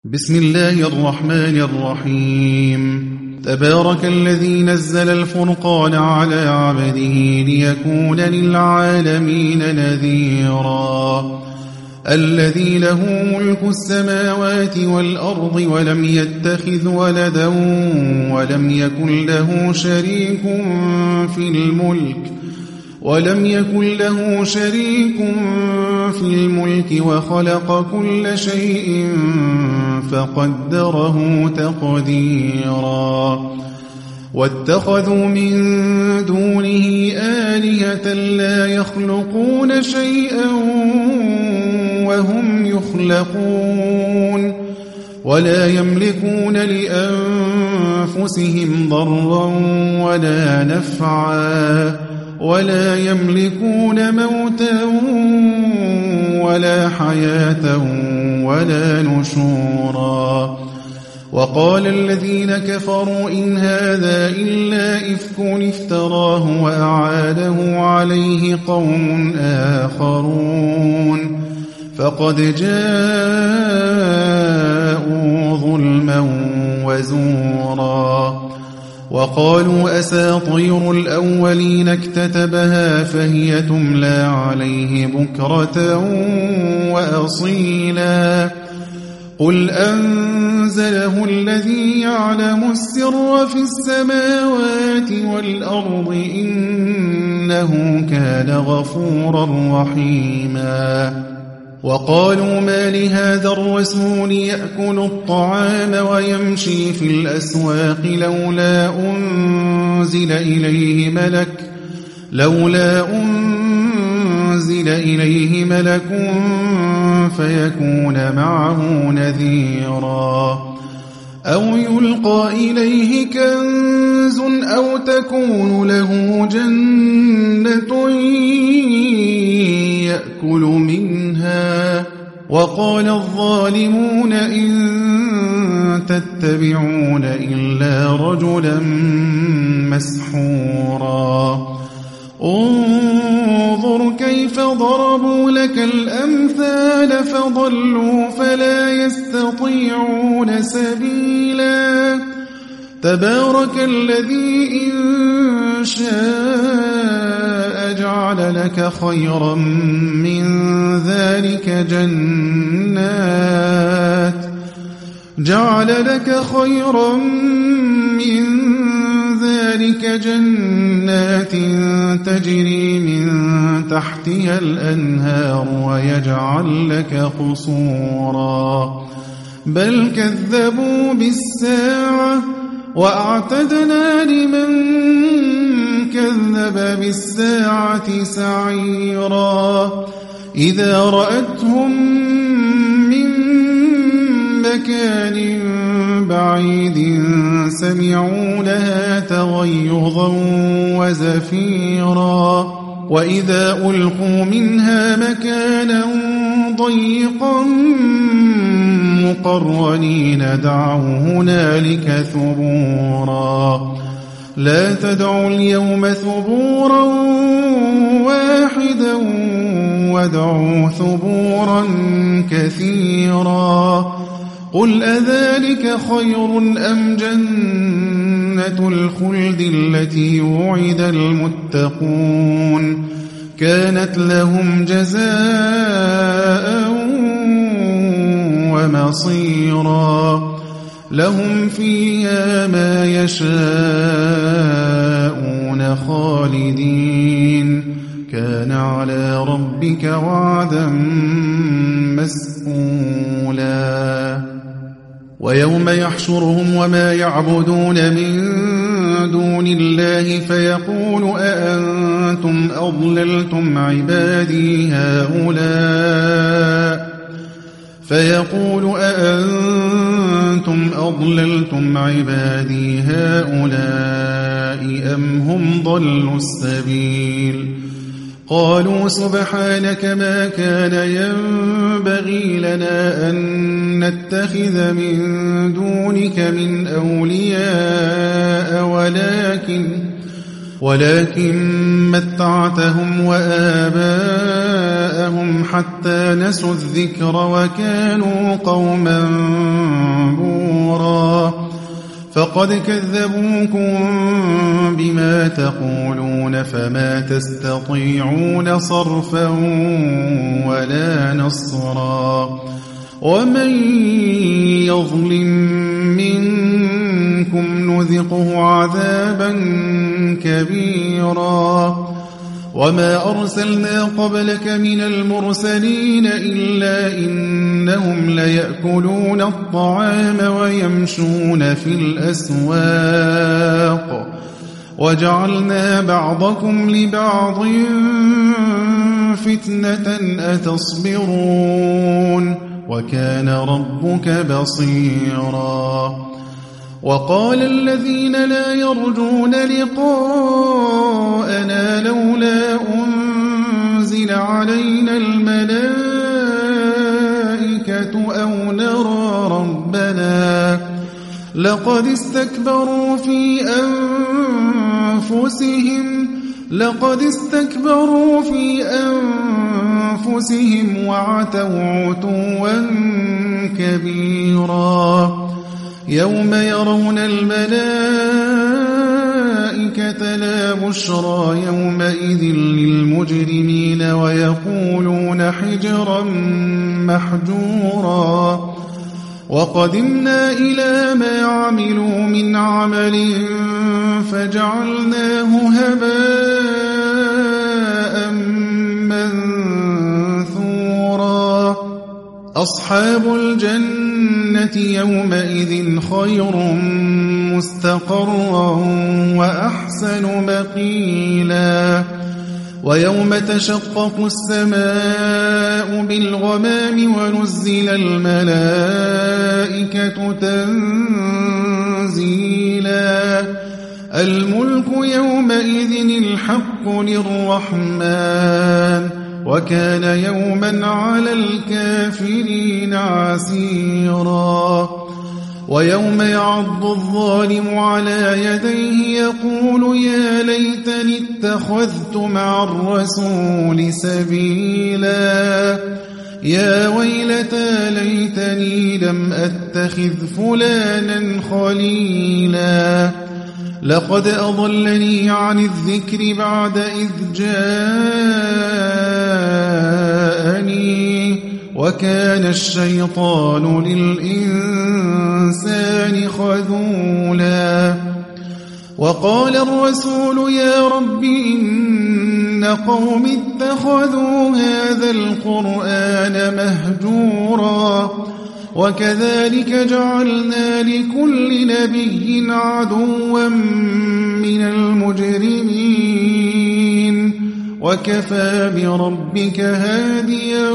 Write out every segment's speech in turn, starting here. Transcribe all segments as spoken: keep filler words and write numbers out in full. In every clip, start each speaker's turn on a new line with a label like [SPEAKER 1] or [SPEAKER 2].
[SPEAKER 1] بسم الله الرحمن الرحيم. تبارك الذي نزل الفرقان على عبده ليكون للعالمين نذيرا. الذي له ملك السماوات والأرض ولم يتخذ ولدا ولم يكن له شريك في الملك ولم يكن له شريك في الملك وخلق كل شيء فقدره تقديرا. واتخذوا من دونه آلهة لا يخلقون شيئا وهم يخلقون ولا يملكون لأنفسهم ضرا ولا نفعا ولا يملكون موتا ولا حياة ولا نشورا. وقال الذين كفروا إن هذا إلا إفك افتراه وأعاده عليه قوم آخرون فقد جاءوا ظلما وزورا. وقالوا أساطير الأولين اكتتبها فهي تملى عليه بكرة وأصيلا. قل أنزله الذي يعلم السر في السماوات والأرض إنه كان غفورا رحيما. وقالوا ما لهذا الرسول يأكل الطعام ويمشي في الأسواق لولا أنزل إليه ملك لولا أنزل إليه ملك فيكون معه نذيرا. أو يلقى إليه كنز أو تكون له جنة يأكل منها. وقال الظالمون إن تتبعون إلا رجلا مسحورا. انظر كيف ضربوا لك الأمثال فضلوا فلا يستطيعون سبيلا. تبارك الذي إن شاء جعل لك خيرا من ذلك جنات جعل لك خيرا من ذلك جنات تجري من تحتها الأنهار ويجعل لك قصورا. بل كذبوا بالساعة وأعتدنا لمن كذب بالساعة سعيرا. إذا رأتهم من مكان بعيد سمعوا لها تغيظا وزفيرا. وإذا ألقوا منها مكانا ضيقا مقرنين دعوا هنالك ثبورا. لا تدعوا اليوم ثبورا واحدا وادعوا ثبورا كثيرا. قل أذلك خير أم جنة الخلد التي وعد المتقون كانت لهم جزاء ومصيرا. لهم فيها ما يشاءون خالدين كان على ربك وعدا مسئولا. ويوم يحشرهم وما يعبدون من دون الله فيقول أأنتم أضللتم عبادي هؤلاء فيقول أأنتم أضللتم عبادي هؤلاء أم هم ضلوا السبيل. قالوا سبحانك ما كان ينبغي لنا أن نتخذ من دونك من أولياء ولكن ولكن متعتهم وآباءهم حتى نسوا الذكر وكانوا قوما بورا فقد كذبوكم بما تقولون فما تستطيعون صرفا ولا نصرا ومن يظلم منكم نذقه عذابا كبيرا وما أرسلنا قبلك من المرسلين إلا إنهم ليأكلون الطعام ويمشون في الأسواق وجعلنا بعضكم لبعض فتنة أتصبرون وكان ربك بصيرا وقال الذين لا يرجون لقاءنا لولا أنزل علينا الملائكة أو نرى ربنا لقد استكبروا في أنفسهم لقد استكبروا في أنفسهم وعتوا عتوا كبيرا يوم يرون الملائكة لا بشرى يومئذ للمجرمين ويقولون حجرا محجورا وقدمنا إلى ما عملوا من عمل فجعلناه هباء منثورا أصحاب الجنة يومئذ خير مستقرا وأحسن مقيلا ويوم تشقق السماء بالغمام ونزل الملائكة تنزيلا الملك يومئذ الحق للرحمن وكان يوما على الكافرين عسيرا ويوم يعض الظالم على يديه يقول يا ليتني اتخذت مع الرسول سبيلا يا ويلتى ليتني لم أتخذ فلانا خليلا لقد أضلني عن الذكر بعد إذ جاءني وكان الشيطان للإنسان خذولا وقال الرسول يا رب إن قوم اتخذوا هذا القرآن مهجورا وكذلك جعلنا لكل نبي عدوا من المجرمين وكفى بربك هاديا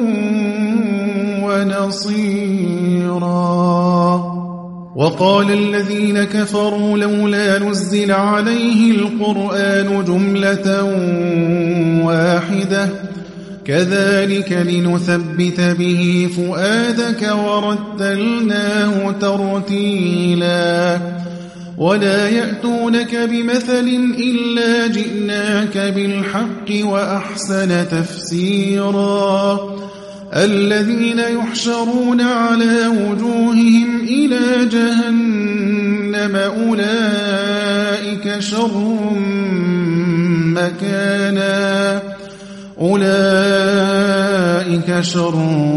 [SPEAKER 1] ونصيرا وقال الذين كفروا لولا نزل عليه القرآن جملة واحدة كذلك لنثبت به فؤادك ورتلناه ترتيلا ولا يأتونك بمثل إلا جئناك بالحق وأحسن تفسيرا الذين يحشرون على وجوههم إلى جهنم أولئك شر مكانا أولئك شر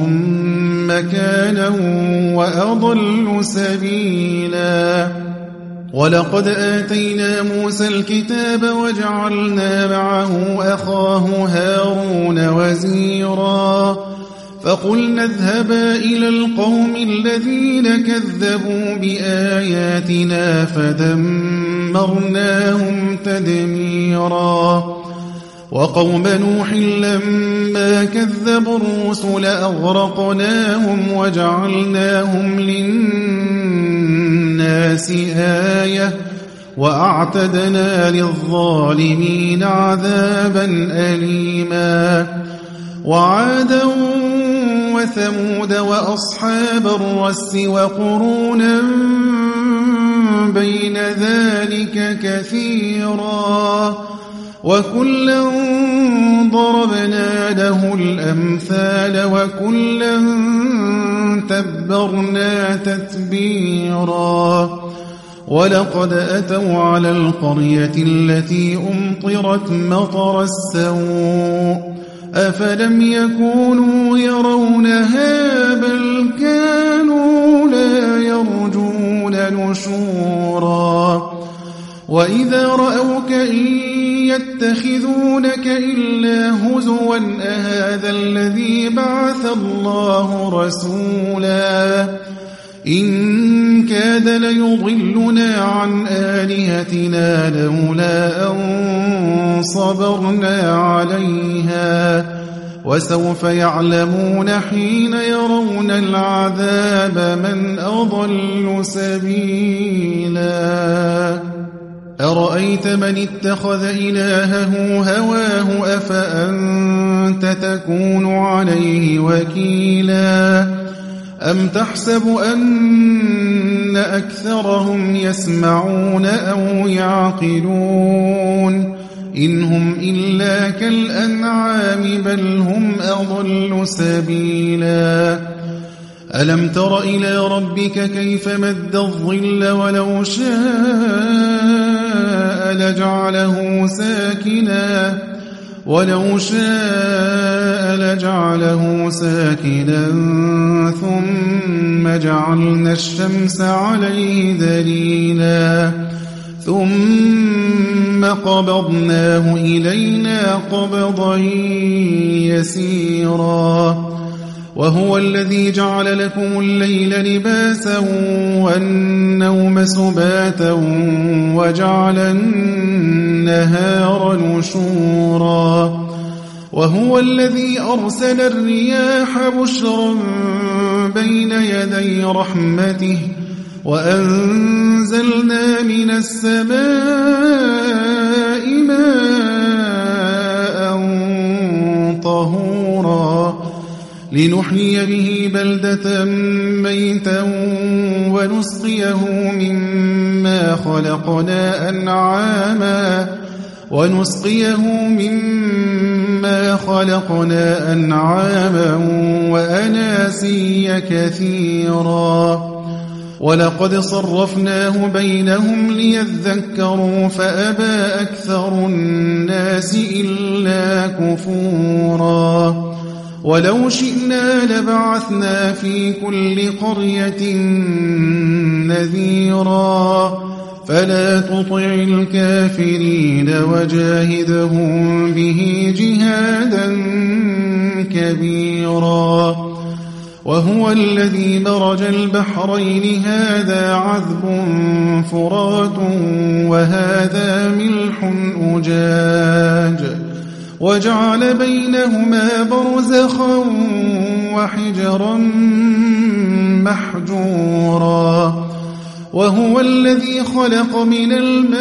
[SPEAKER 1] مكانا وأضل سبيلا ولقد آتينا موسى الكتاب وجعلنا معه أخاه هارون وزيرا فقلنا اذهبا إلى القوم الذين كذبوا بآياتنا فدمرناهم تدميرا وقوم نوح لما كذبوا الرسل أغرقناهم وجعلناهم للناس آية وأعتدنا للظالمين عذابا أليما وعادا وثمود وأصحاب الرس وقرونا بين ذلك كثيرا وكلا ضربنا له الأمثال وكلا تبرنا تتبيرا ولقد أتوا على القرية التي أمطرت مطر السوء أفلم يكونوا يرونها بل كانوا لا يرجون نشورا وإذا رأوك إن يتخذونك إلا هزوا أهذا الذي بعث الله رسولا إن كاد ليضلنا عن آلهتنا لولا أن صبرنا عليها وسوف يعلمون حين يرون العذاب من أضل سبيلا أرأيت من اتخذ إلهه هواه أفأنت تكون عليه وكيلا أم تحسب أن أكثرهم يسمعون أو يعقلون إن هم إلا كالأنعام بل هم أضل سبيلا ألم تر إلى ربك كيف مد الظل ولو شاء لجعله ساكنا ولو شاء لجعله ساكنا ثم جعلنا الشمس عليه دليلا ثم قبضناه إلينا قبضا يسيرا وهو الذي جعل لكم الليل لباسا والنوم سباتا وجعل النهار نشورا وهو الذي أرسل الرياح بشرا بين يدي رحمته وأنزلنا من السماء ماء طهورا لنحيي به بلدة ميتا ونسقيه مما خلقنا أنعاما ونسقيه مما خلقنا أنعاما وأناسيا كثيرا ولقد صرفناه بينهم ليذكروا فأبى أكثر الناس إلا كفورا ولو شئنا لبعثنا في كل قرية نذيرا فلا تطع الكافرين وجاهدهم به جهادا كبيرا وهو الذي مرج البحرين هذا عذب فرات وهذا ملح أجاج وجعل بينهما برزخا وحجرا محجورا وهو الذي خلق من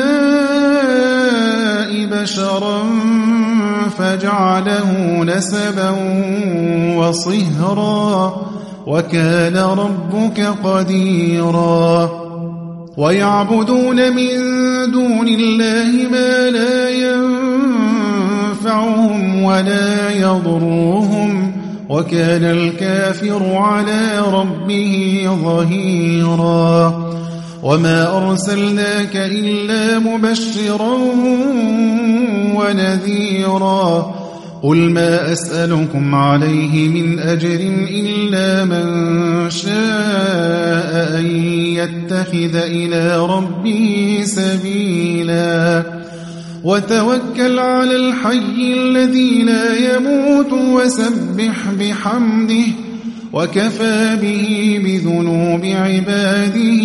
[SPEAKER 1] الماء بشرا فجعله نسبا وصهرا وكان ربك قديرا ويعبدون من دون الله ما لا ينفعهم ولا يضرهم وكان الكافر على ربه ظهيرا وما أرسلناك إلا مبشرا ونذيرا قل ما أسألكم عليه من أجر إلا من شاء أن يتخذ إلى ربه سبيلا وتوكل على الحي الذي لا يموت وسبح بحمده وكفى به بذنوب عباده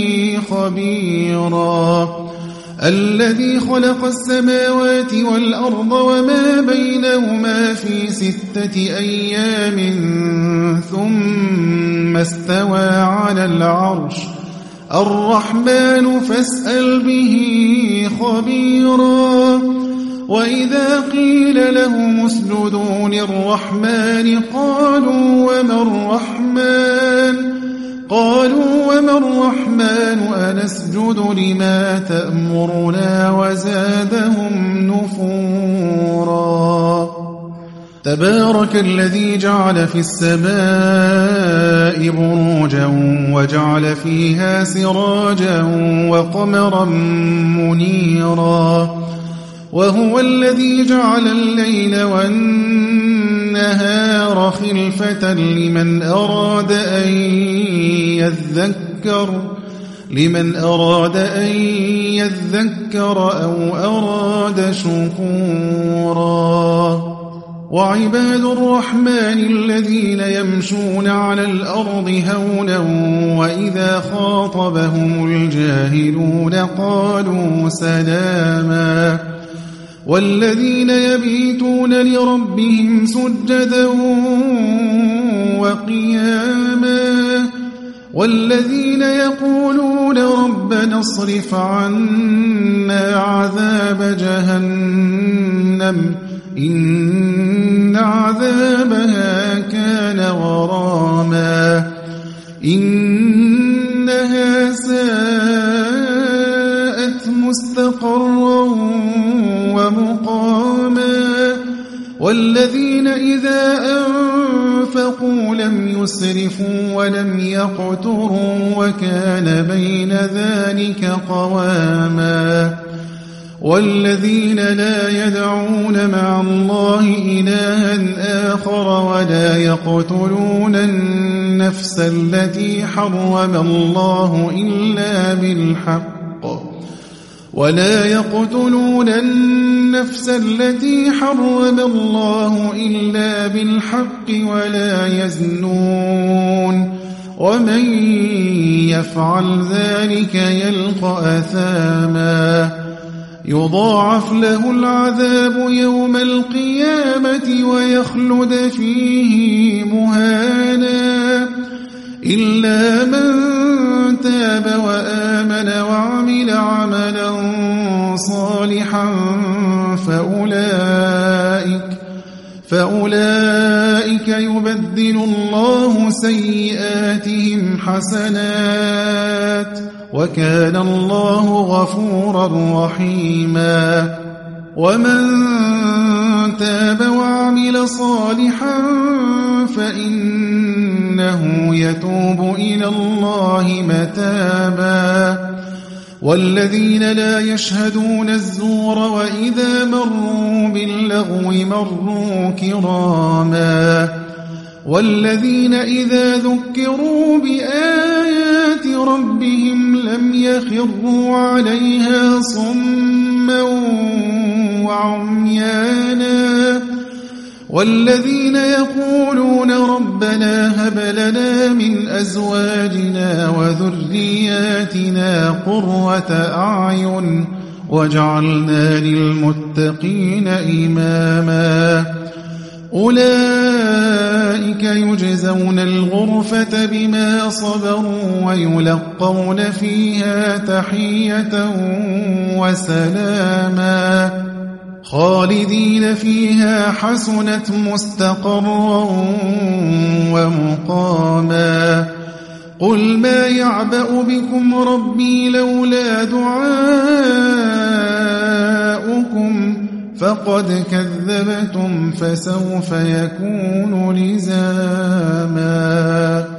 [SPEAKER 1] خبيرا الذي خلق السماوات والأرض وما بينهما في ستة أيام ثم استوى على العرش الرحمن فاسأل به خبيرا وإذا قيل لهم اسجدوا للرحمن قالوا وما الرحمن قالوا وما الرحمن أنسجد لما تأمرنا وزادهم نفورا تبارك الذي جعل في السماء بروجا وجعل فيها سراجا وقمرا منيرا وهو الذي جعل الليل والنهار خلفة لمن أراد أن يذكر لمن أراد أن يذكر أو أراد شكورا وعباد الرحمن الذين يمشون على الأرض هونا وإذا خاطبهم الجاهلون قالوا سلاما والذين يبيتون لربهم سجدا وقياما والذين يقولون ربنا اصرف عنا عذاب جهنم إن عذابها كان غراما إنها ساءت مستقرا ومقاما والذين إذا أنفقوا لم يسرفوا ولم يقتروا وكان بين ذلك قواما والذين لا يدعون مع الله إلها آخر ولا يقتلون النفس التي حرم الله إلا بالحق ولا يقتلون النفس التي حرم الله إلا بالحق ولا يزنون ومن يفعل ذلك يلقى أثاما يضاعف له العذاب يوم القيامة ويخلد فيه مهانا إلا من تاب وآمن وعمل عملا صالحا فأولئك فأولئك يبدل الله سيئاتهم حسنات وكان الله غفورا رحيما ومن تاب وعمل صالحا فإنه يتوب إلى الله متابا والذين لا يشهدون الزور وإذا مروا باللغو مروا كراما والذين إذا ذكروا بآيات ربهم لم يخروا عليها صما وعميانا والذين يقولون ربنا هب لنا من أزواجنا وذرياتنا قرة أعين وجعلنا للمتقين إماما أولئك يجزون الغرفة بما صبروا ويلقون فيها تحية وسلاما خالدين فيها حسنت مستقرا ومقاما قل ما يعبأ بكم ربي لولا دعاؤكم فقد كذبتم فسوف يكون لزاما